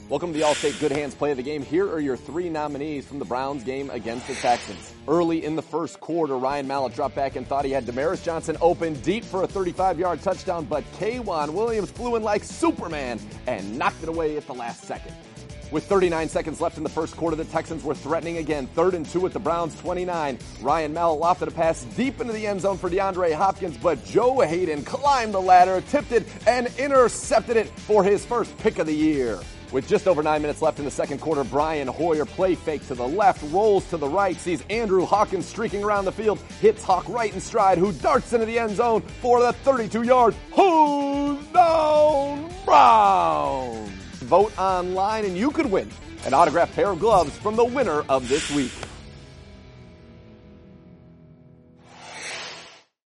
Welcome to the All-State Good Hands Play of the Game. Here are your three nominees from the Browns game against the Texans. Early in the first quarter, Ryan Mallett dropped back and thought he had Damaris Johnson open deep for a 35-yard touchdown, but K'Waun Williams flew in like Superman and knocked it away at the last second. With 39 seconds left in the first quarter, the Texans were threatening again. 3rd and 2 at the Browns' 29. Ryan Mallett lofted a pass deep into the end zone for DeAndre Hopkins, but Joe Hayden climbed the ladder, tipped it, and intercepted it for his first pick of the year. With just over 9 minutes left in the second quarter, Brian Hoyer play fake to the left, rolls to the right, sees Andrew Hawkins streaking around the field, hits Hawk right in stride, who darts into the end zone for the 32-yard Who's Down Browns. Vote online and you could win an autographed pair of gloves from the winner of this week.